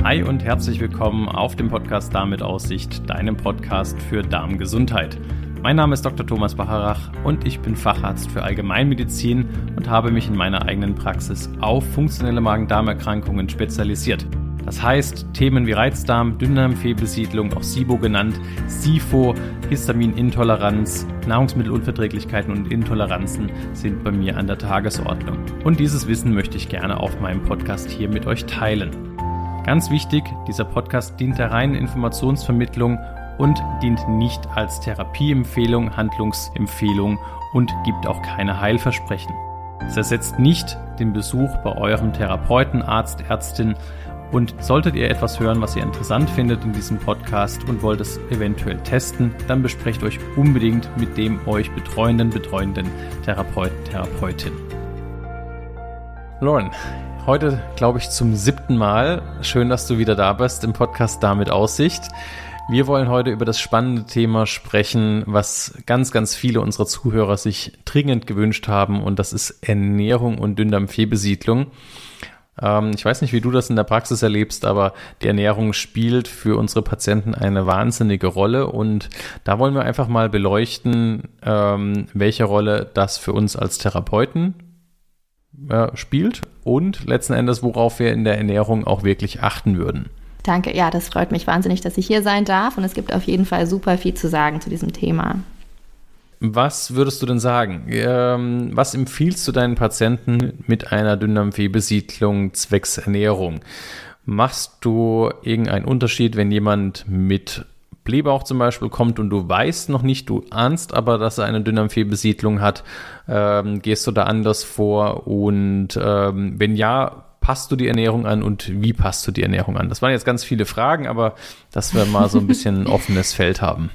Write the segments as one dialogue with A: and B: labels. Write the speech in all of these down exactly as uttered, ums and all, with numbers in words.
A: Hi und herzlich willkommen auf dem Podcast Darm mit Aussicht, deinem Podcast für Darmgesundheit. Mein Name ist Doktor Thomas Bacharach und ich bin Facharzt für Allgemeinmedizin und habe mich in meiner eigenen Praxis auf funktionelle Magen-Darm-Erkrankungen spezialisiert. Das heißt, Themen wie Reizdarm, Dünndarmfehlbesiedlung, auch SIBO genannt, SIFO, Histaminintoleranz, Nahrungsmittelunverträglichkeiten und Intoleranzen sind bei mir an der Tagesordnung. Und dieses Wissen möchte ich gerne auf meinem Podcast hier mit euch teilen. Ganz wichtig, dieser Podcast dient der reinen Informationsvermittlung und dient nicht als Therapieempfehlung, Handlungsempfehlung und gibt auch keine Heilversprechen. Es ersetzt nicht den Besuch bei eurem Therapeuten, Arzt, Ärztin. Und solltet ihr etwas hören, was ihr interessant findet in diesem Podcast und wollt es eventuell testen, dann besprecht euch unbedingt mit dem euch betreuenden, betreuenden Therapeuten, Therapeutin. Lauren, heute glaube ich zum siebten Mal. Schön, dass du wieder da bist im Podcast Darm mit Aussicht. Wir wollen heute über das spannende Thema sprechen, was ganz, ganz viele unserer Zuhörer sich dringend gewünscht haben, und das ist Ernährung und Dünndarmfehlbesiedlung. Ich weiß nicht, wie du das in der Praxis erlebst, aber die Ernährung spielt für unsere Patienten eine wahnsinnige Rolle, und da wollen wir einfach mal beleuchten, welche Rolle das für uns als Therapeuten spielt und letzten Endes, worauf wir in der Ernährung auch wirklich achten würden.
B: Danke, ja, das freut mich wahnsinnig, dass ich hier sein darf, und es gibt auf jeden Fall super viel zu sagen zu diesem Thema.
A: Was würdest du denn sagen? Ähm, was empfiehlst du deinen Patienten mit einer Dünndarmfehlbesiedlung zwecks Ernährung? Machst du irgendeinen Unterschied, wenn jemand mit Blähbauch zum Beispiel kommt und du weißt noch nicht, du ahnst aber, dass er eine Dünndarmfehlbesiedlung hat? Ähm, gehst du da anders vor? Und ähm, wenn ja, passt du die Ernährung an, und wie passt du die Ernährung an? Das waren jetzt ganz viele Fragen, aber dass wir mal so ein bisschen ein offenes Feld haben.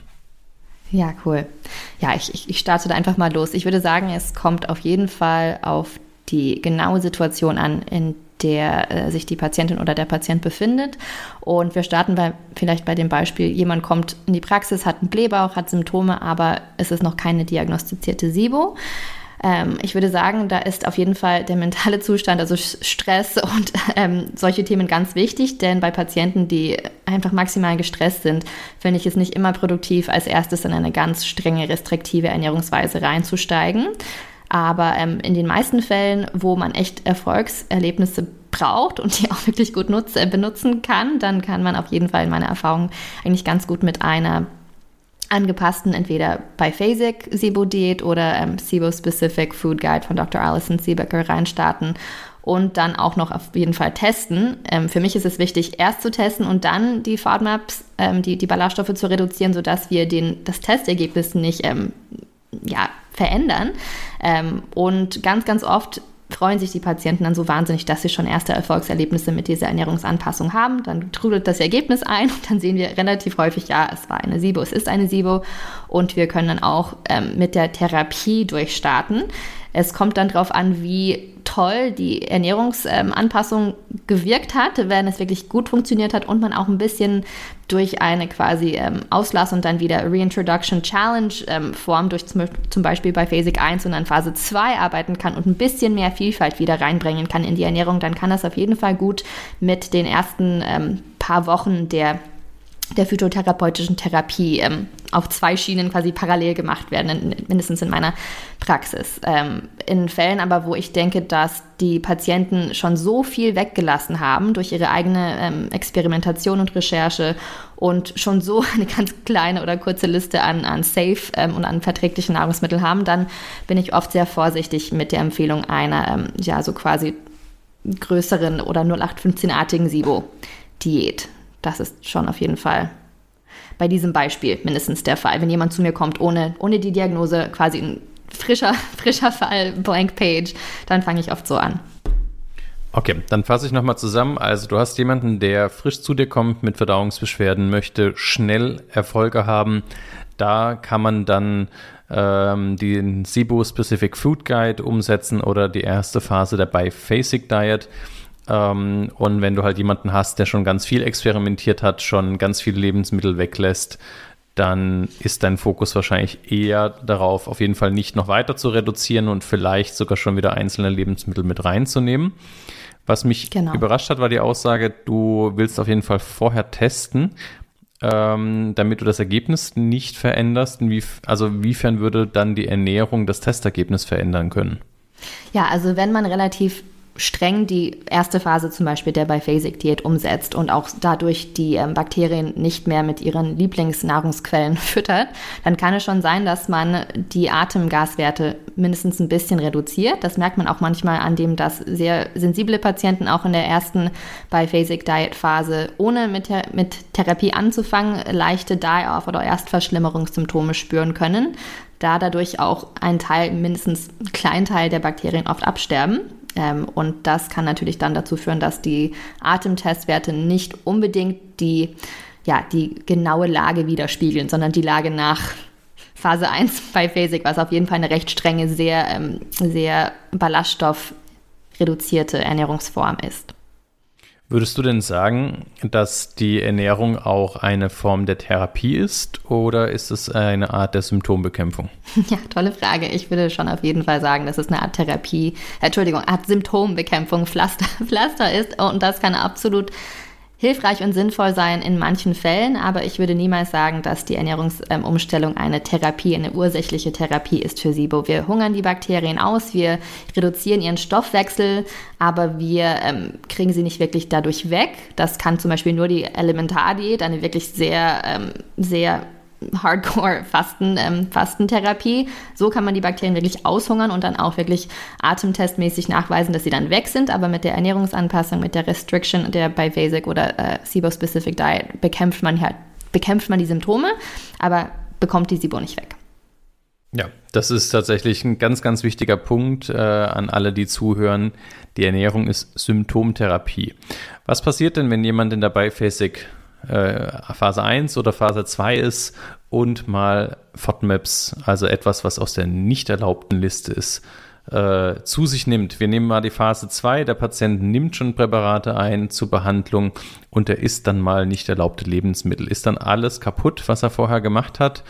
B: Ja, cool. Ja, ich, ich, ich starte da einfach mal los. Ich würde sagen, es kommt auf jeden Fall auf die genaue Situation an, in der äh, sich die Patientin oder der Patient befindet. Und wir starten bei, vielleicht bei dem Beispiel, jemand kommt in die Praxis, hat einen Blähbauch, hat Symptome, aber es ist noch keine diagnostizierte SIBO. Ähm, ich würde sagen, da ist auf jeden Fall der mentale Zustand, also Stress und ähm, solche Themen ganz wichtig, denn bei Patienten, die einfach maximal gestresst sind, finde ich es nicht immer produktiv, als erstes in eine ganz strenge, restriktive Ernährungsweise reinzusteigen. Aber ähm, in den meisten Fällen, wo man echt Erfolgserlebnisse braucht und die auch wirklich gut nutz- äh, benutzen kann, dann kann man auf jeden Fall in meiner Erfahrung eigentlich ganz gut mit einer angepassten, entweder Biphasic SIBO-Diät oder ähm, SIBO-Specific Food Guide von Doktor Alison Siebecker reinstarten und dann auch noch auf jeden Fall testen. Ähm, für mich ist es wichtig, erst zu testen und dann die FODMAPs, ähm, die, die Ballaststoffe zu reduzieren, sodass wir den, das Testergebnis nicht ähm, ja, verändern. Ähm, und ganz, ganz oft freuen sich die Patienten dann so wahnsinnig, dass sie schon erste Erfolgserlebnisse mit dieser Ernährungsanpassung haben. Dann trudelt das Ergebnis ein und dann sehen wir relativ häufig, ja, es war eine SIBO, es ist eine SIBO, und wir können dann auch ähm, mit der Therapie durchstarten. Es kommt dann darauf an, wie toll die Ernährungsanpassung ähm, gewirkt hat, wenn es wirklich gut funktioniert hat und man auch ein bisschen durch eine quasi ähm, Auslass und dann wieder Reintroduction Challenge ähm, Form durch zum, zum Beispiel bei Phase eins und dann Phase zwei arbeiten kann und ein bisschen mehr Vielfalt wieder reinbringen kann in die Ernährung, dann kann das auf jeden Fall gut mit den ersten ähm, paar Wochen der der phytotherapeutischen Therapie ähm, auf zwei Schienen quasi parallel gemacht werden, in, mindestens in meiner Praxis. Ähm, in Fällen aber, wo ich denke, dass die Patienten schon so viel weggelassen haben durch ihre eigene ähm, Experimentation und Recherche und schon so eine ganz kleine oder kurze Liste an, an safe ähm, und an verträglichen Nahrungsmitteln haben, dann bin ich oft sehr vorsichtig mit der Empfehlung einer, ähm, ja, so quasi größeren oder null acht fünfzehn-artigen SIBO-Diät. Das ist schon auf jeden Fall bei diesem Beispiel mindestens der Fall. Wenn jemand zu mir kommt ohne, ohne die Diagnose, quasi ein frischer, frischer Fall, Blank Page, dann fange ich oft so an.
A: Okay, dann fasse ich nochmal zusammen. Also du hast jemanden, der frisch zu dir kommt mit Verdauungsbeschwerden, möchte schnell Erfolge haben. Da kann man dann ähm, den SIBO-Specific Food Guide umsetzen oder die erste Phase der Biphasic Diet. Und wenn du halt jemanden hast, der schon ganz viel experimentiert hat, schon ganz viele Lebensmittel weglässt, dann ist dein Fokus wahrscheinlich eher darauf, auf jeden Fall nicht noch weiter zu reduzieren und vielleicht sogar schon wieder einzelne Lebensmittel mit reinzunehmen. Was mich genau. überrascht hat, war die Aussage, du willst auf jeden Fall vorher testen, ähm, damit du das Ergebnis nicht veränderst. Inwief- also inwiefern würde dann die Ernährung das Testergebnis verändern können?
B: Ja, also wenn man relativ streng die erste Phase zum Beispiel der Biphasic-Diät umsetzt und auch dadurch die ähm, Bakterien nicht mehr mit ihren Lieblingsnahrungsquellen füttert, dann kann es schon sein, dass man die Atemgaswerte mindestens ein bisschen reduziert. Das merkt man auch manchmal an dem, dass sehr sensible Patienten auch in der ersten Biphasic-Diät-Phase, ohne mit, der, mit Therapie anzufangen, leichte Die-Off- oder Erstverschlimmerungssymptome spüren können, da dadurch auch ein Teil, mindestens ein kleiner Teil der Bakterien oft absterben. Ähm, und das kann natürlich dann dazu führen, dass die Atemtestwerte nicht unbedingt die, ja, die genaue Lage widerspiegeln, sondern die Lage nach Phase eins Biphasic, was auf jeden Fall eine recht strenge, sehr, ähm, sehr ballaststoffreduzierte Ernährungsform ist.
A: Würdest du denn sagen, dass die Ernährung auch eine Form der Therapie ist oder ist es eine Art der Symptombekämpfung?
B: Ja, tolle Frage. Ich würde schon auf jeden Fall sagen, dass es eine Art Therapie, äh, Entschuldigung, Art Symptombekämpfung, Pflaster, Pflaster ist und das kann absolut hilfreich und sinnvoll sein in manchen Fällen, aber ich würde niemals sagen, dass die Ernährungsumstellung eine Therapie, eine ursächliche Therapie ist für SIBO. Wir hungern die Bakterien aus, wir reduzieren ihren Stoffwechsel, aber wir ähm, kriegen sie nicht wirklich dadurch weg. Das kann zum Beispiel nur die Elementardiät, eine wirklich sehr, ähm, sehr Hardcore-Fasten, ähm, Fastentherapie. So kann man die Bakterien wirklich aushungern und dann auch wirklich atemtestmäßig nachweisen, dass sie dann weg sind. Aber mit der Ernährungsanpassung, mit der Restriction der Biphasic oder äh, SIBO-Specific Diet bekämpft man, halt, bekämpft man die Symptome, aber bekommt die SIBO nicht weg.
A: Ja, das ist tatsächlich ein ganz, ganz wichtiger Punkt äh, an alle, die zuhören. Die Ernährung ist Symptomtherapie. Was passiert denn, wenn jemand in der Biphasic Phase eins oder Phase zwei ist und mal FODMAPs, also etwas, was aus der nicht erlaubten Liste ist, äh, zu sich nimmt? Wir nehmen mal die Phase zwei, der Patient nimmt schon Präparate ein zur Behandlung und er isst dann mal nicht erlaubte Lebensmittel. Ist dann alles kaputt, was er vorher gemacht hat?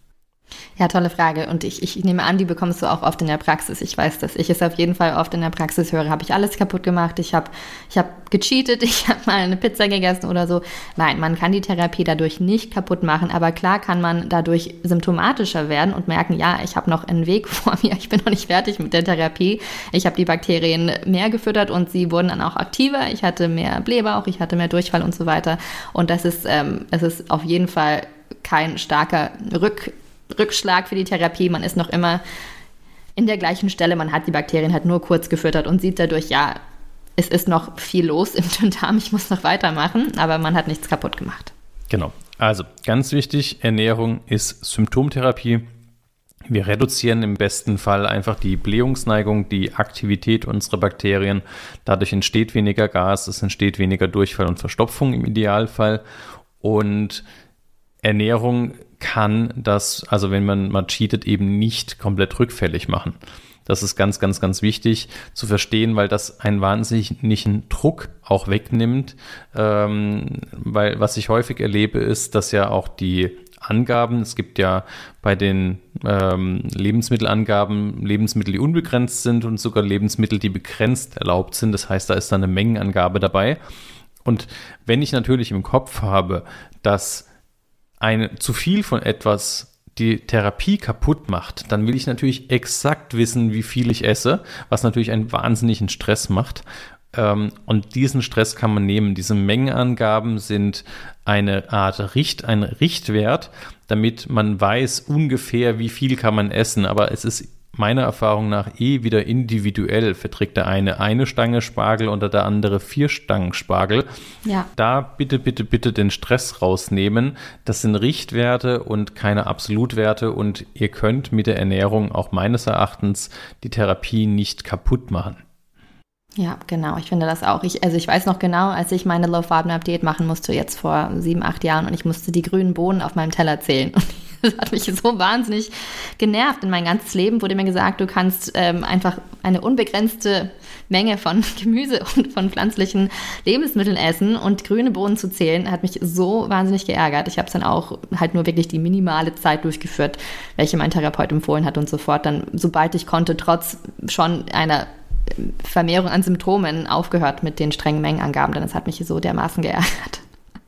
B: Ja, tolle Frage. Und ich, ich nehme an, die bekommst du auch oft in der Praxis. Ich weiß, dass ich es auf jeden Fall oft in der Praxis höre. Habe ich alles kaputt gemacht? Ich habe ich hab gecheatet, ich habe mal eine Pizza gegessen oder so. Nein, man kann die Therapie dadurch nicht kaputt machen. Aber klar kann man dadurch symptomatischer werden und merken, ja, ich habe noch einen Weg vor mir. Ich bin noch nicht fertig mit der Therapie. Ich habe die Bakterien mehr gefüttert und sie wurden dann auch aktiver. Ich hatte mehr Blähbauch, ich hatte mehr Durchfall und so weiter. Und das ist, ähm, es ist auf jeden Fall kein starker Rück Rückschlag für die Therapie. Man ist noch immer in der gleichen Stelle. Man hat die Bakterien halt nur kurz gefüttert und sieht dadurch, ja, es ist noch viel los im Dünndarm, ich muss noch weitermachen, aber man hat nichts kaputt gemacht.
A: Genau. Also ganz wichtig, Ernährung ist Symptomtherapie. Wir reduzieren im besten Fall einfach die Blähungsneigung, die Aktivität unserer Bakterien. Dadurch entsteht weniger Gas, es entsteht weniger Durchfall und Verstopfung im Idealfall. Und Ernährung kann das, also wenn man mal cheatet, eben nicht komplett rückfällig machen. Das ist ganz, ganz, ganz wichtig zu verstehen, weil das einen wahnsinnigen Druck auch wegnimmt. Ähm, weil was ich häufig erlebe, ist, dass ja auch die Angaben, es gibt ja bei den ähm, Lebensmittelangaben Lebensmittel, die unbegrenzt sind und sogar Lebensmittel, die begrenzt erlaubt sind. Das heißt, da ist dann eine Mengenangabe dabei. Und wenn ich natürlich im Kopf habe, dass ein zu viel von etwas die Therapie kaputt macht, dann will ich natürlich exakt wissen, wie viel ich esse, was natürlich einen wahnsinnigen Stress macht. Und diesen Stress kann man nehmen. Diese Mengenangaben sind eine Art Richt, ein Richtwert, damit man weiß ungefähr, wie viel kann man essen. Aber es ist meiner Erfahrung nach eh wieder individuell. Verträgt der eine eine Stange Spargel oder der andere vier Stangen Spargel. Ja. Da bitte, bitte, bitte den Stress rausnehmen. Das sind Richtwerte und keine Absolutwerte und ihr könnt mit der Ernährung auch meines Erachtens die Therapie nicht kaputt machen.
B: Ja, genau. Ich finde das auch. Ich, also ich weiß noch genau, als ich meine Low-Carb-Diät machen musste, jetzt vor sieben, acht Jahren, und ich musste die grünen Bohnen auf meinem Teller zählen. Und das hat mich so wahnsinnig genervt. In mein ganzes Leben wurde mir gesagt, du kannst ähm, einfach eine unbegrenzte Menge von Gemüse und von pflanzlichen Lebensmitteln essen, und grüne Bohnen zu zählen, hat mich so wahnsinnig geärgert. Ich habe es dann auch halt nur wirklich die minimale Zeit durchgeführt, welche mein Therapeut empfohlen hat, und sofort dann, sobald ich konnte, trotz schon einer Vermehrung an Symptomen aufgehört mit den strengen Mengenangaben, denn es hat mich so dermaßen geärgert.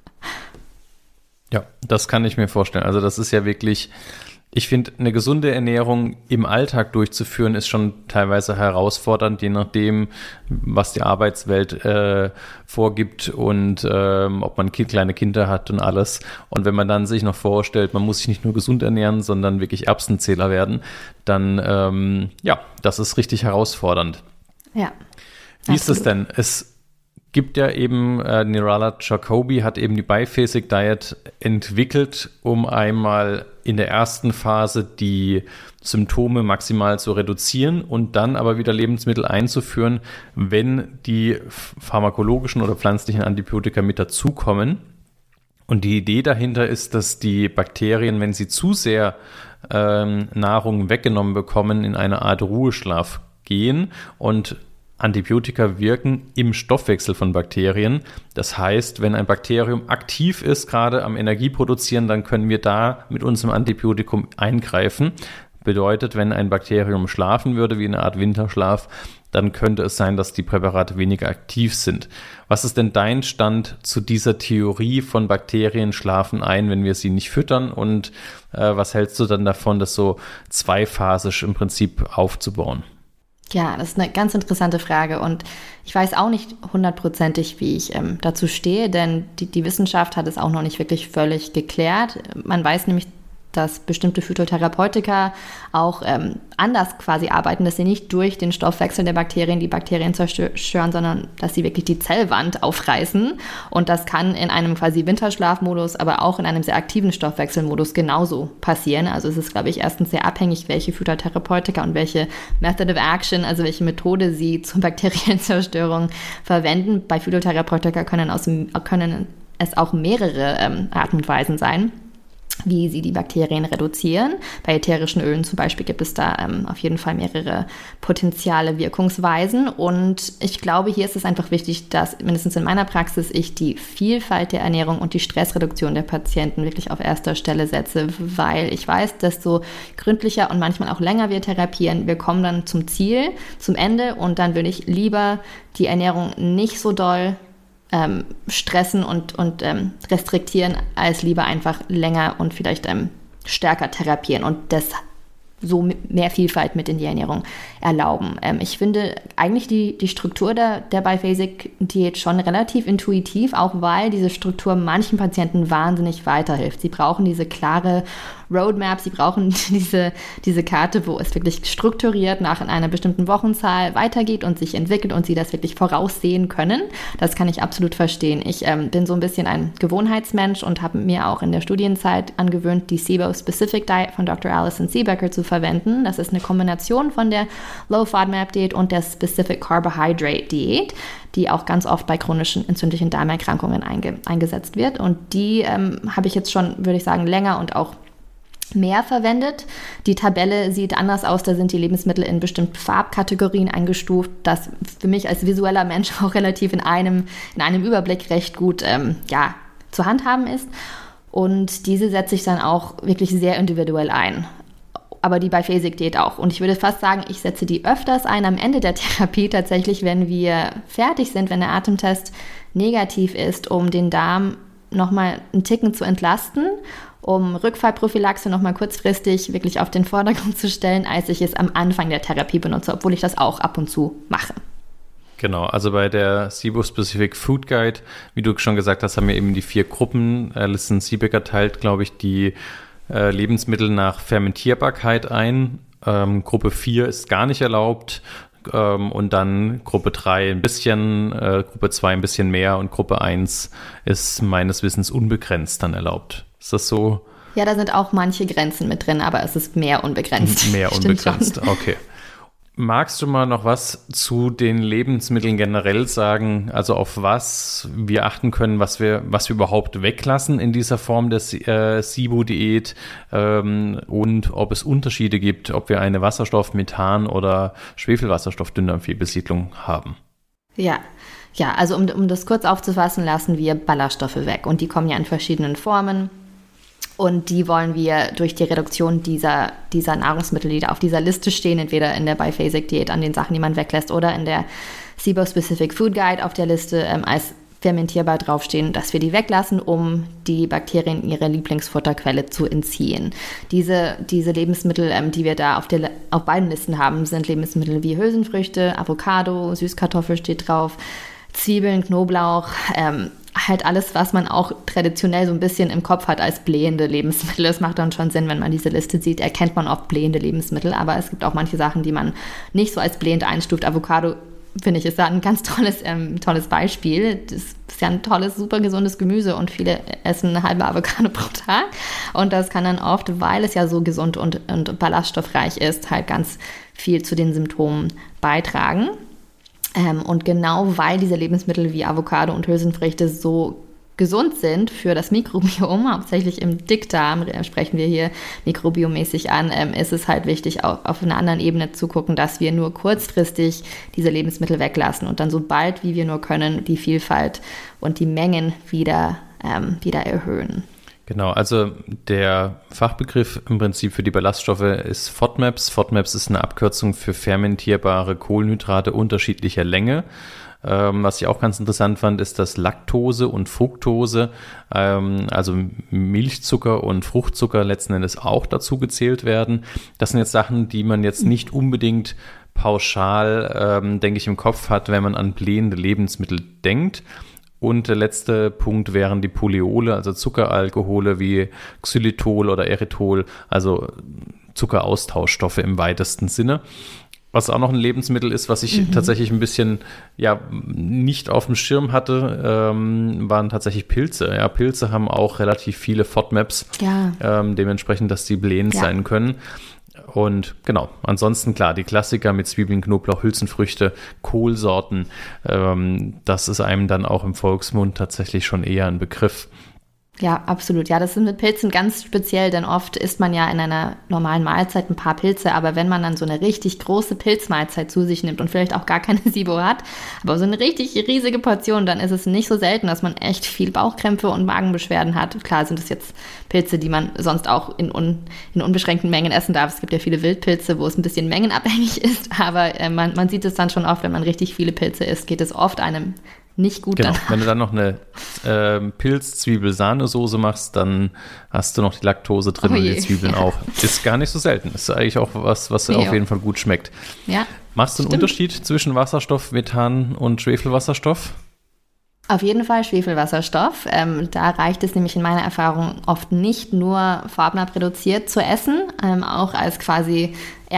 A: Ja, das kann ich mir vorstellen. Also das ist ja wirklich, ich finde, eine gesunde Ernährung im Alltag durchzuführen, ist schon teilweise herausfordernd, je nachdem, was die Arbeitswelt äh, vorgibt und ähm, ob man kind, kleine Kinder hat und alles. Und wenn man dann sich noch vorstellt, man muss sich nicht nur gesund ernähren, sondern wirklich Erbsenzähler werden, dann, ähm, ja, das ist richtig herausfordernd.
B: Ja.
A: Wie ist es denn? Es gibt ja eben, äh, Nirala Jacobi hat eben die Biphasic Diet entwickelt, um einmal in der ersten Phase die Symptome maximal zu reduzieren und dann aber wieder Lebensmittel einzuführen, wenn die pharmakologischen oder pflanzlichen Antibiotika mit dazukommen. Und die Idee dahinter ist, dass die Bakterien, wenn sie zu sehr ähm, Nahrung weggenommen bekommen, in eine Art Ruheschlaf gehen und Antibiotika wirken im Stoffwechsel von Bakterien. Das heißt, wenn ein Bakterium aktiv ist, gerade am Energie produzieren, dann können wir da mit unserem Antibiotikum eingreifen. Bedeutet, wenn ein Bakterium schlafen würde, wie eine Art Winterschlaf, dann könnte es sein, dass die Präparate weniger aktiv sind. Was ist denn dein Stand zu dieser Theorie von Bakterien schlafen ein, wenn wir sie nicht füttern? Und äh, was hältst du dann davon, das so zweiphasig im Prinzip aufzubauen?
B: Ja, das ist eine ganz interessante Frage und ich weiß auch nicht hundertprozentig, wie ich ähm, dazu stehe, denn die, die Wissenschaft hat es auch noch nicht wirklich völlig geklärt. Man weiß nämlich, dass bestimmte Phytotherapeutika auch ähm, anders quasi arbeiten, dass sie nicht durch den Stoffwechsel der Bakterien die Bakterien zerstören, sondern dass sie wirklich die Zellwand aufreißen. Und das kann in einem quasi Winterschlafmodus, aber auch in einem sehr aktiven Stoffwechselmodus genauso passieren. Also es ist, glaube ich, erstens sehr abhängig, welche Phytotherapeutika und welche Method of Action, also welche Methode sie zur Bakterienzerstörung verwenden. Bei Phytotherapeutika können, aus, können es auch mehrere ähm, Arten und Weisen sein, wie sie die Bakterien reduzieren. Bei ätherischen Ölen zum Beispiel gibt es da ähm, auf jeden Fall mehrere potenzielle Wirkungsweisen. Und ich glaube, hier ist es einfach wichtig, dass mindestens in meiner Praxis ich die Vielfalt der Ernährung und die Stressreduktion der Patienten wirklich auf erster Stelle setze, weil ich weiß, desto gründlicher und manchmal auch länger wir therapieren, wir kommen dann zum Ziel, zum Ende und dann würde ich lieber die Ernährung nicht so doll Ähm, stressen und, und ähm, restriktieren, als lieber einfach länger und vielleicht ähm, stärker therapieren und das so mehr Vielfalt mit in die Ernährung erlauben. Ähm, ich finde eigentlich die, die Struktur der, der Biphasic-Diät schon relativ intuitiv, auch weil diese Struktur manchen Patienten wahnsinnig weiterhilft. Sie brauchen diese klare Roadmap, sie brauchen diese, diese Karte, wo es wirklich strukturiert nach einer bestimmten Wochenzahl weitergeht und sich entwickelt und sie das wirklich voraussehen können. Das kann ich absolut verstehen. Ich ähm, bin so ein bisschen ein Gewohnheitsmensch und habe mir auch in der Studienzeit angewöhnt, die SIBO Specific Diet von Doktor Alison Siebecker zu verwenden. Das ist eine Kombination von der Low FODMAP Diät und der Specific Carbohydrate Diät, die auch ganz oft bei chronischen entzündlichen Darmerkrankungen einge- eingesetzt wird. Und die ähm, habe ich jetzt schon, würde ich sagen, länger und auch mehr verwendet. Die Tabelle sieht anders aus, da sind die Lebensmittel in bestimmten Farbkategorien eingestuft, das für mich als visueller Mensch auch relativ in einem, in einem Überblick recht gut ähm, ja, zu handhaben ist. Und diese setze ich dann auch wirklich sehr individuell ein. Aber die Biphasic-Diät auch. Und ich würde fast sagen, ich setze die öfters ein am Ende der Therapie tatsächlich, wenn wir fertig sind, wenn der Atemtest negativ ist, um den Darm nochmal einen Ticken zu entlasten, um Rückfallprophylaxe nochmal kurzfristig wirklich auf den Vordergrund zu stellen, als ich es am Anfang der Therapie benutze, obwohl ich das auch ab und zu mache.
A: Genau, also bei der SIBO Specific Food Guide, wie du schon gesagt hast, haben wir eben die vier Gruppen. Alison Siebecker teilt, glaube ich, die äh, Lebensmittel nach Fermentierbarkeit ein. Ähm, Gruppe vier ist gar nicht erlaubt. Und dann Gruppe drei ein bisschen, äh, Gruppe zwei ein bisschen mehr und Gruppe eins ist meines Wissens unbegrenzt dann erlaubt. Ist das so?
B: Ja, da sind auch manche Grenzen mit drin, aber es ist mehr unbegrenzt.
A: Mehr unbegrenzt, okay. Magst du mal noch was zu den Lebensmitteln generell sagen, also auf was wir achten können, was wir, was wir überhaupt weglassen in dieser Form der äh, SIBO-Diät ähm, und ob es Unterschiede gibt, ob wir eine Wasserstoff-, Methan- oder Schwefelwasserstoff-Dünndarmfehlbesiedlung haben?
B: Ja, ja, also um, um das kurz aufzufassen, lassen wir Ballaststoffe weg und die kommen ja in verschiedenen Formen. Und die wollen wir durch die Reduktion dieser, dieser Nahrungsmittel, die da auf dieser Liste stehen, entweder in der Biphasic-Diät an den Sachen, die man weglässt, oder in der SIBO-Specific Food Guide auf der Liste ähm, als fermentierbar draufstehen, dass wir die weglassen, um die Bakterien ihre Lieblingsfutterquelle zu entziehen. Diese, diese Lebensmittel, ähm, die wir da auf, der, auf beiden Listen haben, sind Lebensmittel wie Hülsenfrüchte, Avocado, Süßkartoffel steht drauf, Zwiebeln, Knoblauch, ähm, halt alles, was man auch traditionell so ein bisschen im Kopf hat als blähende Lebensmittel. Es macht dann schon Sinn, wenn man diese Liste sieht, erkennt man oft blähende Lebensmittel, aber es gibt auch manche Sachen, die man nicht so als blähend einstuft. Avocado, finde ich, ist da ein ganz tolles, ähm, tolles Beispiel. Das ist ja ein tolles, super gesundes Gemüse und viele essen eine halbe Avocado pro Tag. Und das kann dann oft, weil es ja so gesund und, und ballaststoffreich ist, halt ganz viel zu den Symptomen beitragen. Ähm, und genau weil diese Lebensmittel wie Avocado und Hülsenfrüchte so gesund sind für das Mikrobiom, hauptsächlich im Dickdarm sprechen wir hier mikrobiomäßig an, ähm, ist es halt wichtig, auch auf einer anderen Ebene zu gucken, dass wir nur kurzfristig diese Lebensmittel weglassen und dann so bald wie wir nur können die Vielfalt und die Mengen wieder, ähm, wieder erhöhen.
A: Genau, also der Fachbegriff im Prinzip für die Ballaststoffe ist FODMAPs. FODMAPs ist eine Abkürzung für fermentierbare Kohlenhydrate unterschiedlicher Länge. Ähm, was ich auch ganz interessant fand, ist, dass Laktose und Fructose, ähm, also Milchzucker und Fruchtzucker letzten Endes auch dazu gezählt werden. Das sind jetzt Sachen, die man jetzt nicht unbedingt pauschal, ähm, denke ich, im Kopf hat, wenn man an blähende Lebensmittel denkt. Und der letzte Punkt wären die Polyole, also Zuckeralkohole wie Xylitol oder Erythol, also Zuckeraustauschstoffe im weitesten Sinne. Was auch noch ein Lebensmittel ist, was ich mhm. tatsächlich ein bisschen ja nicht auf dem Schirm hatte, ähm, waren tatsächlich Pilze. Ja, Pilze haben auch relativ viele FODMAPs, ja. ähm, dementsprechend, dass die blähend ja. sein können. Und genau, ansonsten klar, die Klassiker mit Zwiebeln, Knoblauch, Hülsenfrüchte, Kohlsorten, ähm, das ist einem dann auch im Volksmund tatsächlich schon eher ein Begriff.
B: Ja, absolut. Ja, das ist mit Pilzen ganz speziell, denn oft isst man ja in einer normalen Mahlzeit ein paar Pilze, aber wenn man dann so eine richtig große Pilzmahlzeit zu sich nimmt und vielleicht auch gar keine SIBO hat, aber so eine richtig riesige Portion, dann ist es nicht so selten, dass man echt viel Bauchkrämpfe und Magenbeschwerden hat. Klar sind es jetzt Pilze, die man sonst auch in, un, in unbeschränkten Mengen essen darf. Es gibt ja viele Wildpilze, wo es ein bisschen mengenabhängig ist, aber äh, man, man sieht es dann schon oft, wenn man richtig viele Pilze isst, geht es oft einem nicht gut
A: genau.
B: danach.
A: Wenn du dann noch eine äh, Pilz-Zwiebel-Sahnesoße machst, dann hast du noch die Laktose drin oh und die Zwiebeln ja. auch. Ist gar nicht so selten. Ist eigentlich auch was, was nee, auf auch. jeden Fall gut schmeckt.
B: Ja,
A: Machst du einen stimmt. Unterschied zwischen Wasserstoff, Methan und Schwefelwasserstoff?
B: Auf jeden Fall Schwefelwasserstoff. Ähm, da reicht es nämlich in meiner Erfahrung oft nicht nur FODMAP reduziert zu essen, ähm, auch als quasi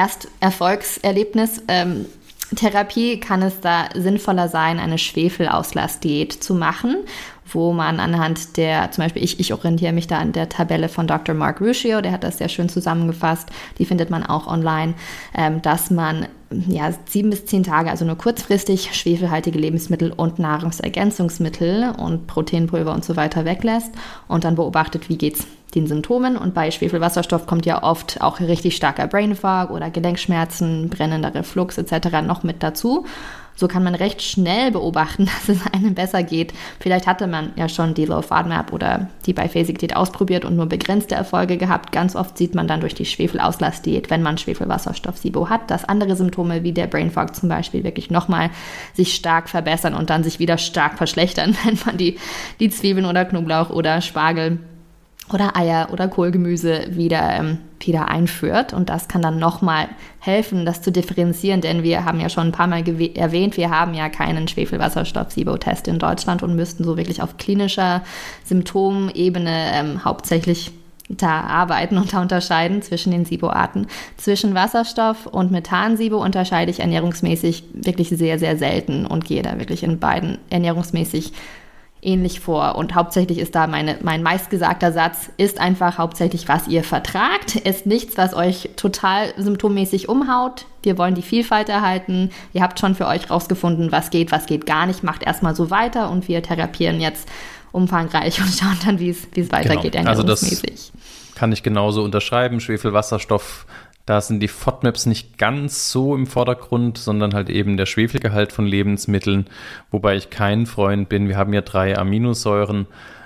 B: Ersterfolgserlebnis. Ähm, Therapie kann es da sinnvoller sein, eine Schwefelauslastdiät zu machen, wo man anhand der, zum Beispiel ich, ich orientiere mich da an der Tabelle von Doktor Mark Ruscio, der hat das sehr schön zusammengefasst, die findet man auch online, ähm, dass man ja sieben bis zehn Tage, also nur kurzfristig schwefelhaltige Lebensmittel und Nahrungsergänzungsmittel und Proteinpulver und so weiter weglässt und dann beobachtet, wie geht's den Symptomen. Und bei Schwefelwasserstoff kommt ja oft auch richtig starker Brain Fog oder Gelenkschmerzen, brennender Reflux et cetera noch mit dazu. So kann man recht schnell beobachten, dass es einem besser geht. Vielleicht hatte man ja schon die Low FODMAP oder die Biphasic-Diät ausprobiert und nur begrenzte Erfolge gehabt. Ganz oft sieht man dann durch die Schwefelauslastdiät, wenn man Schwefelwasserstoff-SIBO hat, dass andere Symptome wie der Brain Fog zum Beispiel wirklich nochmal sich stark verbessern und dann sich wieder stark verschlechtern, wenn man die, die Zwiebeln oder Knoblauch oder Spargel oder Eier oder Kohlgemüse wieder, ähm, wieder einführt. Und das kann dann nochmal helfen, das zu differenzieren, denn wir haben ja schon ein paar Mal gew- erwähnt, wir haben ja keinen Schwefelwasserstoff-SIBO-Test in Deutschland und müssten so wirklich auf klinischer Symptomebene ähm, hauptsächlich da arbeiten und da unterscheiden zwischen den SIBO-Arten. Zwischen Wasserstoff und Methan-SIBO unterscheide ich ernährungsmäßig wirklich sehr, sehr selten und gehe da wirklich in beiden ernährungsmäßig ähnlich vor. Und hauptsächlich ist da meine, mein meistgesagter Satz, ist einfach hauptsächlich, was ihr vertragt. Ist nichts, was euch total symptommäßig umhaut. Wir wollen die Vielfalt erhalten. Ihr habt schon für euch rausgefunden, was geht, was geht gar nicht. Macht erstmal so weiter und wir therapieren jetzt umfangreich und schauen dann, wie es wie es weitergeht
A: genau.
B: ernährungsmäßig.
A: Also das kann ich genauso unterschreiben. Schwefelwasserstoff, da sind die FODMAPs nicht ganz so im Vordergrund, sondern halt eben der Schwefelgehalt von Lebensmitteln, wobei ich kein Freund bin. Wir haben ja drei Aminosäuren,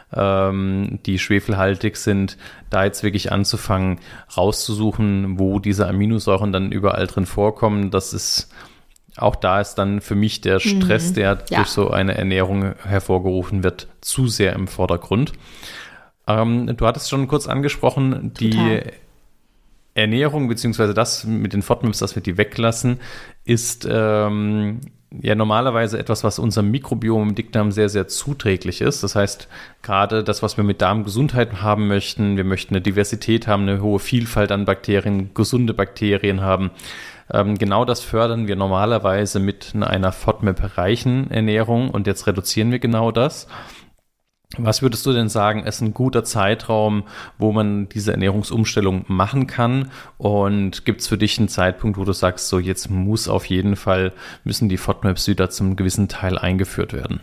A: ähm, die schwefelhaltig sind, da jetzt wirklich anzufangen, rauszusuchen, wo diese Aminosäuren dann überall drin vorkommen. Das ist, auch da ist dann für mich der Stress, mhm. der ja. durch so eine Ernährung hervorgerufen wird, zu sehr im Vordergrund. Ähm, du hattest schon kurz angesprochen, die Total. Ernährung, beziehungsweise das mit den FODMAPs, dass wir die weglassen, ist ähm, ja normalerweise etwas, was unserem Mikrobiom im Dickdarm sehr, sehr zuträglich ist. Das heißt, gerade das, was wir mit Darmgesundheit haben möchten, wir möchten eine Diversität haben, eine hohe Vielfalt an Bakterien, gesunde Bakterien haben. Ähm, genau das fördern wir normalerweise mit einer FODMAP-reichen Ernährung und jetzt reduzieren wir genau das. Was würdest du denn sagen, ist ein guter Zeitraum, wo man diese Ernährungsumstellung machen kann? Und gibt es für dich einen Zeitpunkt, wo du sagst, so jetzt muss auf jeden Fall, müssen die FODMAPs wieder zum gewissen Teil eingeführt werden?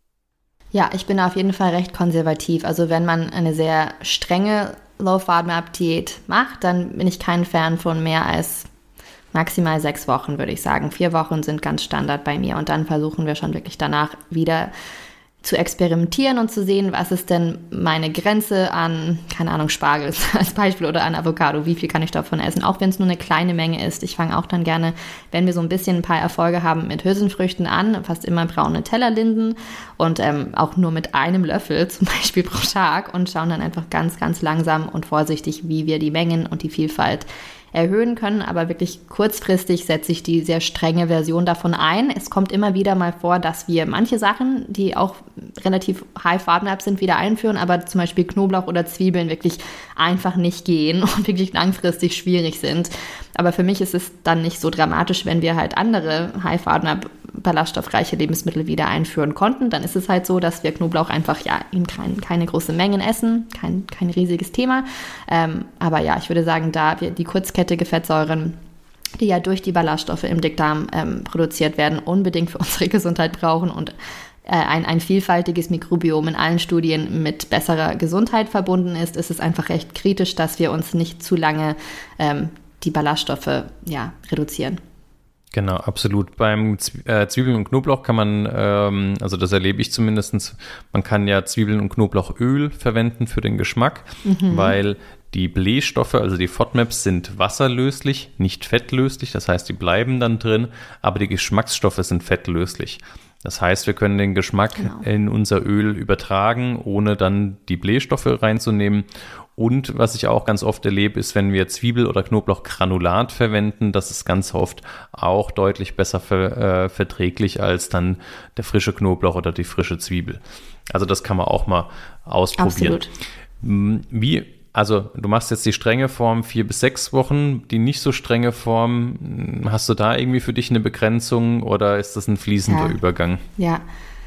B: Ja, ich bin auf jeden Fall recht konservativ. Also wenn man eine sehr strenge Low-FODMAP-Diät macht, dann bin ich kein Fan von mehr als maximal sechs Wochen, würde ich sagen. Vier Wochen sind ganz Standard bei mir und dann versuchen wir schon wirklich danach wieder zu experimentieren und zu sehen, was ist denn meine Grenze an, keine Ahnung, Spargel als Beispiel oder an Avocado, wie viel kann ich davon essen, auch wenn es nur eine kleine Menge ist. Ich fange auch dann gerne, wenn wir so ein bisschen ein paar Erfolge haben, mit Hülsenfrüchten an, fast immer braune Tellerlinden und ähm, auch nur mit einem Löffel zum Beispiel pro Tag und schauen dann einfach ganz, ganz langsam und vorsichtig, wie wir die Mengen und die Vielfalt erhöhen können, aber wirklich kurzfristig setze ich die sehr strenge Version davon ein. Es kommt immer wieder mal vor, dass wir manche Sachen, die auch relativ high FODMAP sind, wieder einführen, aber zum Beispiel Knoblauch oder Zwiebeln wirklich einfach nicht gehen und wirklich langfristig schwierig sind. Aber für mich ist es dann nicht so dramatisch, wenn wir halt andere high FODMAP ballaststoffreiche Lebensmittel wieder einführen konnten. Dann ist es halt so, dass wir Knoblauch einfach ja in kein, keine großen Mengen essen, kein, kein riesiges Thema. Ähm, aber ja, ich würde sagen, da wir die kurzkettige Fettsäuren, die ja durch die Ballaststoffe im Dickdarm ähm, produziert werden, unbedingt für unsere Gesundheit brauchen und äh, ein, ein vielfältiges Mikrobiom in allen Studien mit besserer Gesundheit verbunden ist, ist es einfach recht kritisch, dass wir uns nicht zu lange ähm, die Ballaststoffe ja, reduzieren.
A: Genau, absolut. Beim Zwiebeln und Knoblauch kann man, ähm, also das erlebe ich zumindest, man kann ja Zwiebeln und Knoblauchöl verwenden für den Geschmack, mhm. weil die Blähstoffe, also die FODMAPs, sind wasserlöslich, nicht fettlöslich, das heißt, die bleiben dann drin, aber die Geschmacksstoffe sind fettlöslich. Das heißt, wir können den Geschmack genau. in unser Öl übertragen, ohne dann die Blähstoffe reinzunehmen. Und was ich auch ganz oft erlebe, ist, wenn wir Zwiebel- oder Knoblauchgranulat verwenden, das ist ganz oft auch deutlich besser ver, äh, verträglich als dann der frische Knoblauch oder die frische Zwiebel. Also das kann man auch mal ausprobieren.
B: Absolut.
A: Wie, also du machst jetzt die strenge Form vier bis sechs Wochen, die nicht so strenge Form, hast du da irgendwie für dich eine Begrenzung oder ist das ein fließender
B: ja.
A: Übergang?
B: Ja.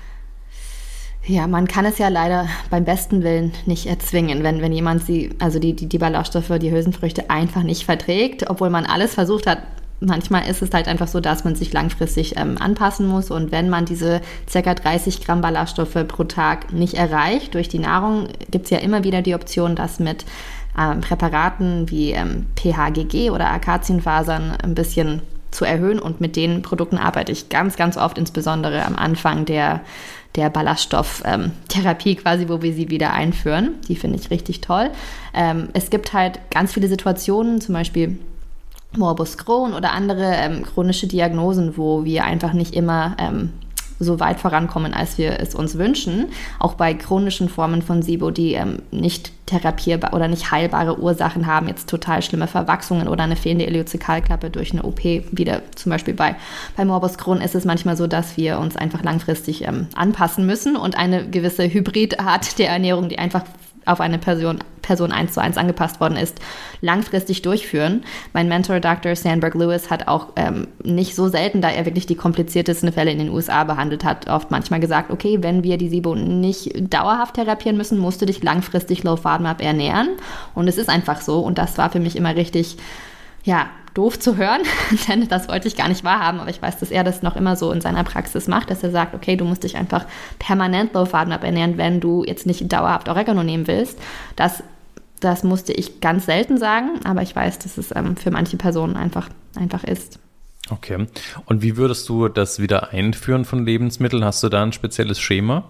B: Ja, man kann es ja leider beim besten Willen nicht erzwingen, wenn, wenn jemand sie, also die, die, die Ballaststoffe, die Hülsenfrüchte einfach nicht verträgt, obwohl man alles versucht hat. Manchmal ist es halt einfach so, dass man sich langfristig ähm, anpassen muss und wenn man diese ca. dreißig Gramm Ballaststoffe pro Tag nicht erreicht durch die Nahrung, gibt es ja immer wieder die Option, das mit ähm, Präparaten wie ähm, P H G G oder Akazienfasern ein bisschen zu erhöhen und mit den Produkten arbeite ich ganz, ganz oft, insbesondere am Anfang der der Ballaststofftherapie quasi, wo wir sie wieder einführen. Die finde ich richtig toll. Ähm, es gibt halt ganz viele Situationen, zum Beispiel Morbus Crohn oder andere ähm, chronische Diagnosen, wo wir einfach nicht immer ähm, so weit vorankommen, als wir es uns wünschen. Auch bei chronischen Formen von SIBO, die ähm, nicht therapierbar oder nicht heilbare Ursachen haben, jetzt total schlimme Verwachsungen oder eine fehlende Ileozekalklappe durch eine O P. Wieder zum Beispiel bei, bei Morbus Crohn ist es manchmal so, dass wir uns einfach langfristig ähm, anpassen müssen und eine gewisse Hybridart der Ernährung, die einfach auf eine Person, Person eins zu eins angepasst worden ist, langfristig durchführen. Mein Mentor Doktor Sandberg Lewis hat auch ähm, nicht so selten, da er wirklich die kompliziertesten Fälle in den U S A behandelt hat, oft manchmal gesagt, okay, wenn wir die SIBO nicht dauerhaft therapieren müssen, musst du dich langfristig Low FODMAP ernähren. Und es ist einfach so. Und das war für mich immer richtig, ja, doof zu hören, denn das wollte ich gar nicht wahrhaben, aber ich weiß, dass er das noch immer so in seiner Praxis macht, dass er sagt, okay, du musst dich einfach permanent Low FODMAP ernähren, wenn du jetzt nicht dauerhaft Oregano nehmen willst. Das, das musste ich ganz selten sagen, aber ich weiß, dass es ähm, für manche Personen einfach, einfach ist.
A: Okay. Und wie würdest du das wieder einführen von Lebensmitteln? Hast du da ein spezielles Schema?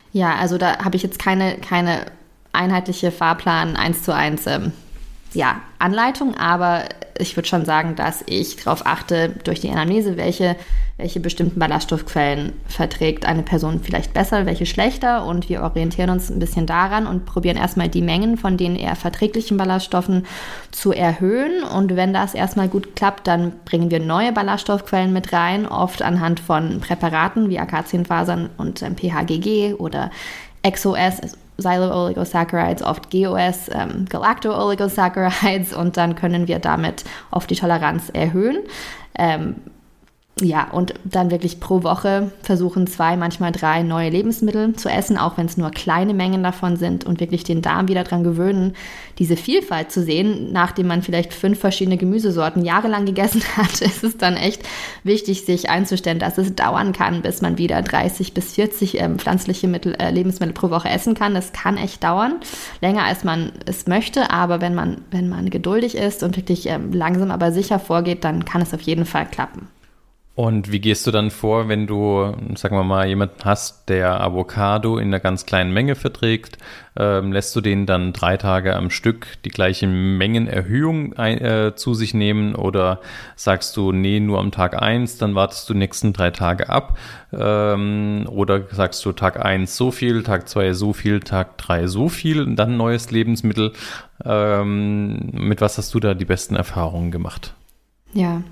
B: Ja, also da habe ich jetzt keine, keine einheitliche Fahrplan eins zu eins ähm, ja, Anleitung, aber ich würde schon sagen, dass ich darauf achte, durch die Anamnese, welche, welche bestimmten Ballaststoffquellen verträgt eine Person vielleicht besser, welche schlechter, und wir orientieren uns ein bisschen daran und probieren erstmal die Mengen von den eher verträglichen Ballaststoffen zu erhöhen, und wenn das erstmal gut klappt, dann bringen wir neue Ballaststoffquellen mit rein, oft anhand von Präparaten wie Akazienfasern und ähm, P H G G oder X O S, also Xylo-Oligosaccharides, oft G O S, ähm, Galacto-Oligosaccharides, und dann können wir damit oft die Toleranz erhöhen. Ähm, ja, und dann wirklich pro Woche versuchen, zwei, manchmal drei neue Lebensmittel zu essen, auch wenn es nur kleine Mengen davon sind, und wirklich den Darm wieder dran gewöhnen, diese Vielfalt zu sehen. Nachdem man vielleicht fünf verschiedene Gemüsesorten jahrelang gegessen hat, ist es dann echt wichtig, sich einzustellen, dass es dauern kann, bis man wieder dreißig bis vierzig ähm, pflanzliche Mittel, äh, Lebensmittel pro Woche essen kann. Das kann echt dauern, länger als man es möchte, aber wenn man, wenn man geduldig ist und wirklich ähm, langsam aber sicher vorgeht, dann kann es auf jeden Fall klappen.
A: Und wie gehst du dann vor, wenn du, sagen wir mal, jemanden hast, der Avocado in einer ganz kleinen Menge verträgt? Ähm, lässt du den dann drei Tage am Stück die gleiche Mengenerhöhung ein, äh, zu sich nehmen? Oder sagst du, nee, nur am Tag eins, dann wartest du die nächsten drei Tage ab? Ähm, oder sagst du, Tag eins so viel, Tag zwei so viel, Tag drei so viel und dann neues Lebensmittel? Ähm, mit was hast du da die besten Erfahrungen gemacht?
B: Ja.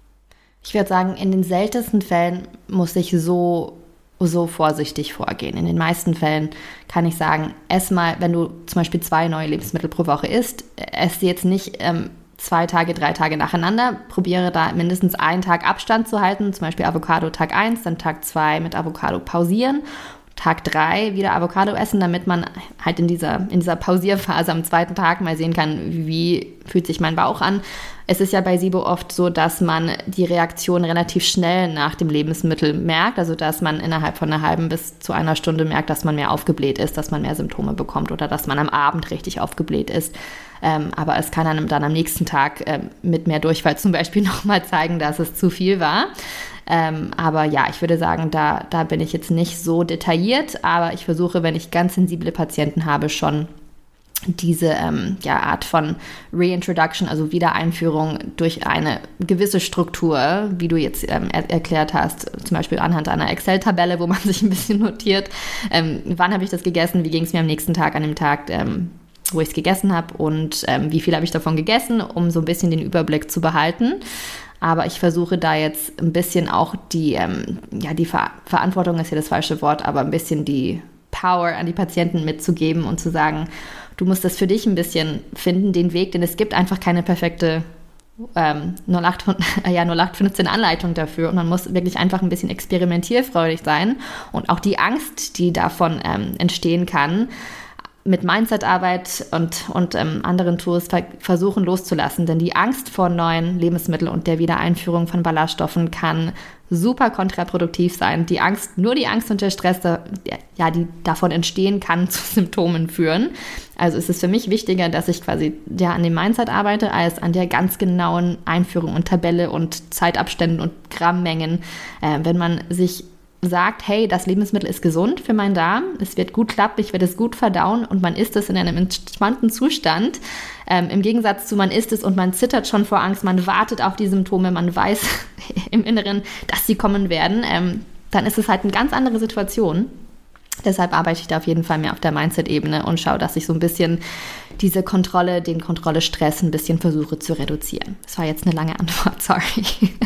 B: Ich würde sagen, in den seltensten Fällen muss ich so, so vorsichtig vorgehen. In den meisten Fällen kann ich sagen, ess mal, wenn du zum Beispiel zwei neue Lebensmittel pro Woche isst, ess sie jetzt nicht ähm, zwei Tage, drei Tage nacheinander. Probiere da mindestens einen Tag Abstand zu halten, zum Beispiel Avocado Tag eins, dann Tag zwei mit Avocado pausieren. Tag drei wieder Avocado essen, damit man halt in dieser, in dieser Pausierphase am zweiten Tag mal sehen kann, wie fühlt sich mein Bauch an. Es ist ja bei SIBO oft so, dass man die Reaktion relativ schnell nach dem Lebensmittel merkt, also dass man innerhalb von einer halben bis zu einer Stunde merkt, dass man mehr aufgebläht ist, dass man mehr Symptome bekommt oder dass man am Abend richtig aufgebläht ist. Ähm, aber es kann einem dann am nächsten Tag ähm, mit mehr Durchfall zum Beispiel nochmal zeigen, dass es zu viel war. Ähm, aber ja, ich würde sagen, da, da bin ich jetzt nicht so detailliert, aber ich versuche, wenn ich ganz sensible Patienten habe, schon diese ähm, ja, Art von Reintroduction, also Wiedereinführung durch eine gewisse Struktur, wie du jetzt ähm, er- erklärt hast, zum Beispiel anhand einer Excel-Tabelle, wo man sich ein bisschen notiert, ähm, wann habe ich das gegessen, wie ging es mir am nächsten Tag, an dem Tag, ähm, wo ich es gegessen habe, und ähm, wie viel habe ich davon gegessen, um so ein bisschen den Überblick zu behalten. Aber ich versuche da jetzt ein bisschen auch die, ähm, ja, die Ver- Verantwortung ist ja das falsche Wort, aber ein bisschen die Power an die Patienten mitzugeben und zu sagen, du musst das für dich ein bisschen finden, den Weg, denn es gibt einfach keine perfekte ähm, null acht fünfzehn Anleitung dafür, und man muss wirklich einfach ein bisschen experimentierfreudig sein und auch die Angst, die davon ähm, entstehen kann, mit Mindset-Arbeit und, und ähm, anderen Tools ver- versuchen loszulassen. Denn die Angst vor neuen Lebensmitteln und der Wiedereinführung von Ballaststoffen kann super kontraproduktiv sein. Die Angst, nur die Angst und der Stress, der, ja, die davon entstehen, kann zu Symptomen führen. Also ist es für mich wichtiger, dass ich quasi ja, an dem Mindset arbeite, als an der ganz genauen Einführung und Tabelle und Zeitabständen und Grammmengen. Äh, wenn man sich sagt, hey, das Lebensmittel ist gesund für meinen Darm, es wird gut klappen, ich werde es gut verdauen, und man isst es in einem entspannten Zustand. Ähm, im Gegensatz zu, man isst es und man zittert schon vor Angst, man wartet auf die Symptome, man weiß im Inneren, dass sie kommen werden, ähm, dann ist es halt eine ganz andere Situation. Deshalb arbeite ich da auf jeden Fall mehr auf der Mindset-Ebene und schaue, dass ich so ein bisschen diese Kontrolle, den Kontrolle-Stress ein bisschen versuche zu reduzieren. Das war jetzt eine lange Antwort, sorry.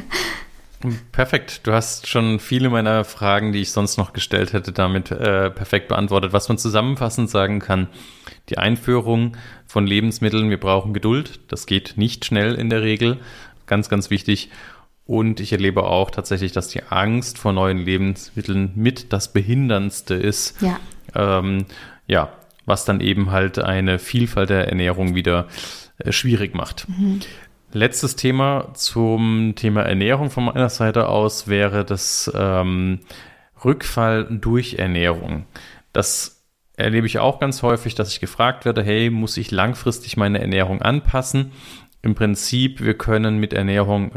A: Perfekt. Du hast schon viele meiner Fragen, die ich sonst noch gestellt hätte, damit äh, perfekt beantwortet. Was man zusammenfassend sagen kann, die Einführung von Lebensmitteln, wir brauchen Geduld. Das geht nicht schnell in der Regel. Ganz, ganz wichtig. Und ich erlebe auch tatsächlich, dass die Angst vor neuen Lebensmitteln mit das Behinderndste ist.
B: Ja.
A: Ähm, ja, was dann eben halt eine Vielfalt der Ernährung wieder äh, schwierig macht. Mhm. Letztes Thema zum Thema Ernährung von meiner Seite aus wäre das ähm, Rückfall durch Ernährung. Das erlebe ich auch ganz häufig, dass ich gefragt werde, hey, muss ich langfristig meine Ernährung anpassen? Im Prinzip, wir können mit Ernährung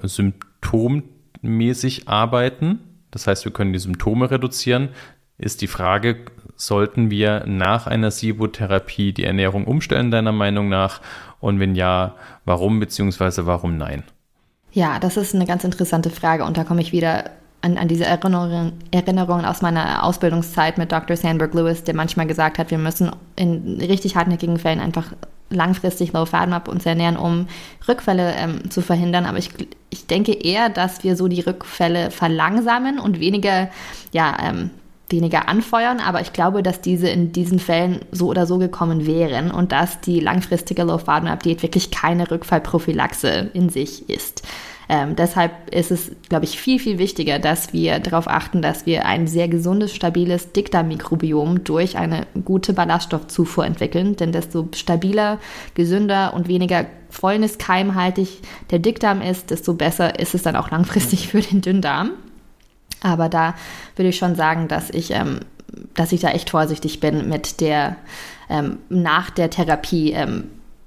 A: symptommäßig arbeiten. Das heißt, wir können die Symptome reduzieren. Ist die Frage, sollten wir nach einer SIBO-Therapie die Ernährung umstellen, deiner Meinung nach? Und wenn ja, warum bzw. warum nein?
B: Ja, das ist eine ganz interessante Frage und da komme ich wieder an, an diese Erinnerung, Erinnerungen aus meiner Ausbildungszeit mit Doktor Sandberg Lewis, der manchmal gesagt hat, wir müssen in richtig hartnäckigen Fällen einfach langfristig Low FODMAP uns ernähren, um Rückfälle ähm, zu verhindern. Aber ich, ich denke eher, dass wir so die Rückfälle verlangsamen und weniger, ja, ähm, weniger anfeuern. Aber ich glaube, dass diese in diesen Fällen so oder so gekommen wären und dass die langfristige Low FODMAP-Diät wirklich keine Rückfallprophylaxe in sich ist. Ähm, deshalb ist es, glaube ich, viel, viel wichtiger, dass wir darauf achten, dass wir ein sehr gesundes, stabiles Dickdarmmikrobiom durch eine gute Ballaststoffzufuhr entwickeln. Denn desto stabiler, gesünder und weniger fäulniskeimhaltig der Dickdarm ist, desto besser ist es dann auch langfristig für den Dünndarm. Aber da würde ich schon sagen, dass ich, ähm, dass ich da echt vorsichtig bin mit der ähm, nach der Therapie ähm,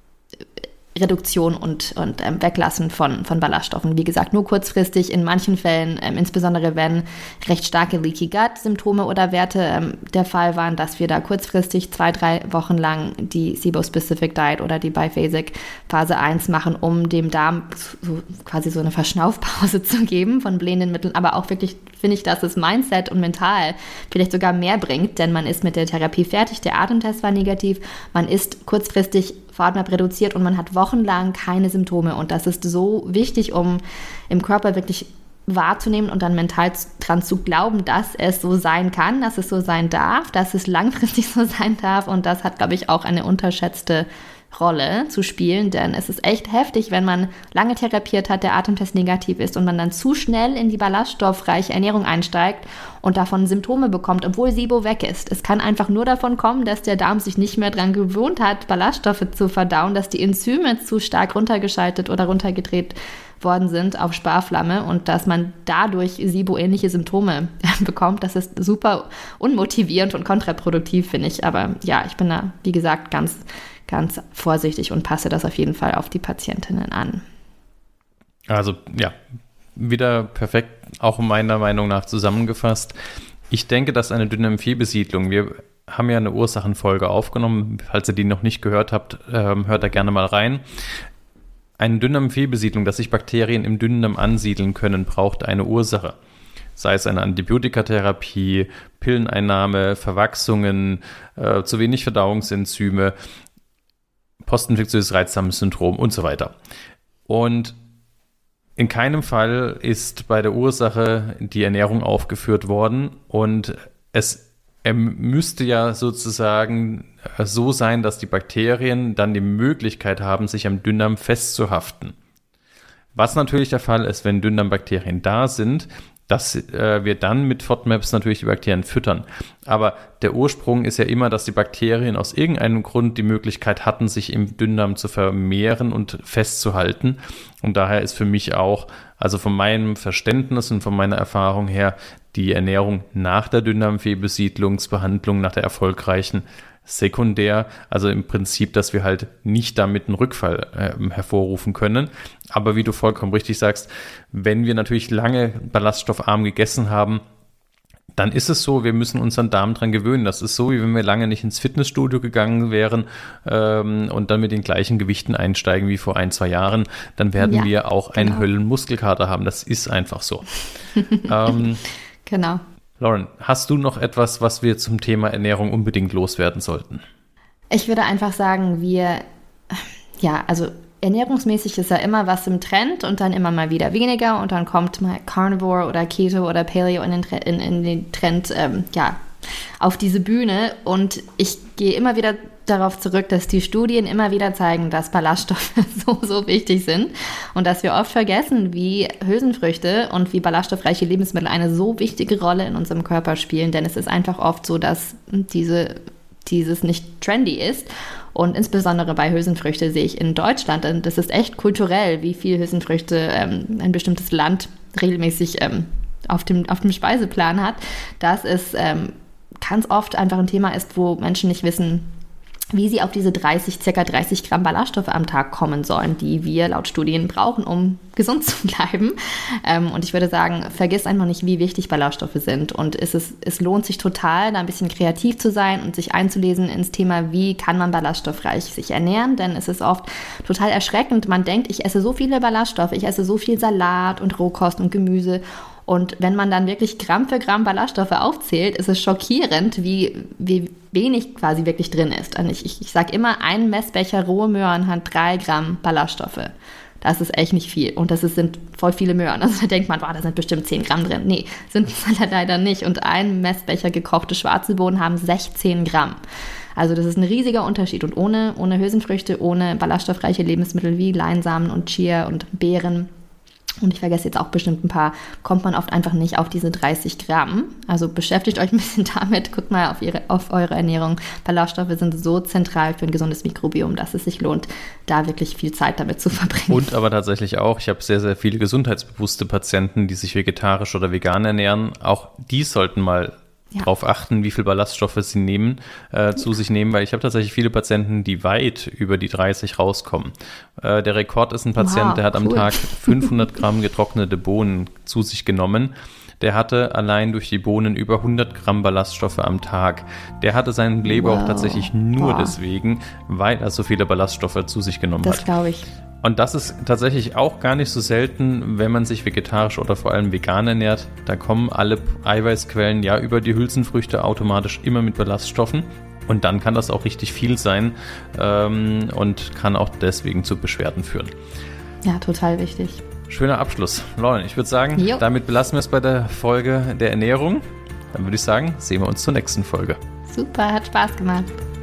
B: Reduktion und, und ähm, Weglassen von, von Ballaststoffen. Wie gesagt, nur kurzfristig, in manchen Fällen, ähm, insbesondere wenn recht starke Leaky Gut Symptome oder Werte ähm, der Fall waren, dass wir da kurzfristig zwei, drei Wochen lang die SIBO-Specific Diet oder die Biphasic Phase eins machen, um dem Darm so, quasi so eine Verschnaufpause zu geben von blähenden Mitteln. Aber auch wirklich finde ich, dass es Mindset und mental vielleicht sogar mehr bringt, denn man ist mit der Therapie fertig, der Atemtest war negativ, man ist kurzfristig FODMAP reduziert und man hat wochenlang keine Symptome. Und das ist so wichtig, um im Körper wirklich wahrzunehmen und dann mental dran zu glauben, dass es so sein kann, dass es so sein darf, dass es langfristig so sein darf. Und das hat, glaube ich, auch eine unterschätzte Rolle zu spielen, denn es ist echt heftig, wenn man lange therapiert hat, der Atemtest negativ ist und man dann zu schnell in die ballaststoffreiche Ernährung einsteigt und davon Symptome bekommt, obwohl SIBO weg ist. Es kann einfach nur davon kommen, dass der Darm sich nicht mehr daran gewohnt hat, Ballaststoffe zu verdauen, dass die Enzyme zu stark runtergeschaltet oder runtergedreht worden sind auf Sparflamme und dass man dadurch SIBO-ähnliche Symptome bekommt. Das ist super unmotivierend und kontraproduktiv, finde ich. Aber ja, ich bin da, wie gesagt, ganz ganz vorsichtig und passe das auf jeden Fall auf die Patientinnen an.
A: Also ja, wieder perfekt, auch meiner Meinung nach zusammengefasst. Ich denke, dass eine Dünndarmfehlbesiedlung, wir haben ja eine Ursachenfolge aufgenommen, falls ihr die noch nicht gehört habt, ähm, hört da gerne mal rein. Eine Dünndarmfehlbesiedlung, dass sich Bakterien im Dünndarm ansiedeln können, braucht eine Ursache. Sei es eine Antibiotikatherapie, Pilleneinnahme, Verwachsungen, äh, zu wenig Verdauungsenzyme, postinfektiöses Reizdarmsyndrom und so weiter. Und in keinem Fall ist bei der Ursache die Ernährung aufgeführt worden und es müsste ja sozusagen so sein, dass die Bakterien dann die Möglichkeit haben, sich am Dünndarm festzuhaften. Was natürlich der Fall ist, wenn Dünndarmbakterien da sind, dass äh, wir dann mit FODMAPs natürlich die Bakterien füttern. Aber der Ursprung ist ja immer, dass die Bakterien aus irgendeinem Grund die Möglichkeit hatten, sich im Dünndarm zu vermehren und festzuhalten. Und daher ist für mich auch, also von meinem Verständnis und von meiner Erfahrung her, die Ernährung nach der Dünndarmfehlbesiedlungsbehandlung, nach der erfolgreichen, sekundär, also im Prinzip, dass wir halt nicht damit einen Rückfall äh, hervorrufen können. Aber wie du vollkommen richtig sagst, wenn wir natürlich lange ballaststoffarm gegessen haben, dann ist es so, wir müssen unseren Darm dran gewöhnen. Das ist so, wie wenn wir lange nicht ins Fitnessstudio gegangen wären ähm, und dann mit den gleichen Gewichten einsteigen wie vor ein, zwei Jahren, dann werden ja, wir auch genau. einen Höllenmuskelkater haben. Das ist einfach so. ähm,
B: genau.
A: Lauren, hast du noch etwas, was wir zum Thema Ernährung unbedingt loswerden sollten?
B: Ich würde einfach sagen, wir, ja, also ernährungsmäßig ist ja immer was im Trend und dann immer mal wieder weniger und dann kommt mal Carnivore oder Keto oder Paleo in den, in, in den Trend, ähm, ja, auf diese Bühne und ich gehe immer wieder darauf zurück, dass die Studien immer wieder zeigen, dass Ballaststoffe so, so wichtig sind und dass wir oft vergessen, wie Hülsenfrüchte und wie ballaststoffreiche Lebensmittel eine so wichtige Rolle in unserem Körper spielen, denn es ist einfach oft so, dass diese, dieses nicht trendy ist und insbesondere bei Hülsenfrüchte sehe ich in Deutschland, und das ist echt kulturell, wie viel Hülsenfrüchte ähm, ein bestimmtes Land regelmäßig ähm, auf dem, auf dem Speiseplan hat, dass es ähm, ganz oft einfach ein Thema ist, wo Menschen nicht wissen, wie sie auf diese dreißig, circa dreißig Gramm Ballaststoffe am Tag kommen sollen, die wir laut Studien brauchen, um gesund zu bleiben. Ähm, und ich würde sagen, vergiss einfach nicht, wie wichtig Ballaststoffe sind. Und es, ist, es lohnt sich total, da ein bisschen kreativ zu sein und sich einzulesen ins Thema, wie kann man ballaststoffreich sich ernähren. Denn es ist oft total erschreckend. Man denkt, ich esse so viele Ballaststoffe, ich esse so viel Salat und Rohkost und Gemüse. Und wenn man dann wirklich Gramm für Gramm Ballaststoffe aufzählt, ist es schockierend, wie, wie wenig quasi wirklich drin ist. Und ich, ich, ich sage immer, ein Messbecher rohe Möhren hat drei Gramm Ballaststoffe. Das ist echt nicht viel. Und das ist, sind voll viele Möhren. Also da denkt man, boah, da sind bestimmt zehn Gramm drin. Nee, sind es leider nicht. Und ein Messbecher gekochte schwarze Bohnen haben sechzehn Gramm. Also das ist ein riesiger Unterschied. Und ohne, ohne Hülsenfrüchte, ohne ballaststoffreiche Lebensmittel wie Leinsamen und Chia und Beeren, und ich vergesse jetzt auch bestimmt ein paar, kommt man oft einfach nicht auf diese dreißig Gramm. Also beschäftigt euch ein bisschen damit, guckt mal auf, ihre, auf eure Ernährung. Ballaststoffe sind so zentral für ein gesundes Mikrobiom, dass es sich lohnt, da wirklich viel Zeit damit zu verbringen.
A: Und aber tatsächlich auch, ich habe sehr, sehr viele gesundheitsbewusste Patienten, die sich vegetarisch oder vegan ernähren. Auch die sollten mal ja. darauf achten, wie viel Ballaststoffe sie nehmen, äh, zu ja. sich nehmen, weil ich habe tatsächlich viele Patienten, die weit über die dreißig rauskommen. Äh, der Rekord ist ein Patient, wow, der hat cool. am Tag fünfhundert Gramm getrocknete Bohnen zu sich genommen. Der hatte allein durch die Bohnen über hundert Gramm Ballaststoffe am Tag. Der hatte seinen Blähbauch wow. tatsächlich nur wow. deswegen, weil er so viele Ballaststoffe zu sich genommen
B: das
A: hat.
B: Das glaube ich.
A: Und das ist tatsächlich auch gar nicht so selten, wenn man sich vegetarisch oder vor allem vegan ernährt. Da kommen alle Eiweißquellen ja über die Hülsenfrüchte automatisch immer mit Ballaststoffen. Und dann kann das auch richtig viel sein ähm, und kann auch deswegen zu Beschwerden führen.
B: Ja, total wichtig.
A: Schöner Abschluss. Lauren, ich würde sagen,
B: jo.
A: damit belassen wir es bei der Folge der Ernährung. Dann würde ich sagen, sehen wir uns zur nächsten Folge.
B: Super, hat Spaß gemacht.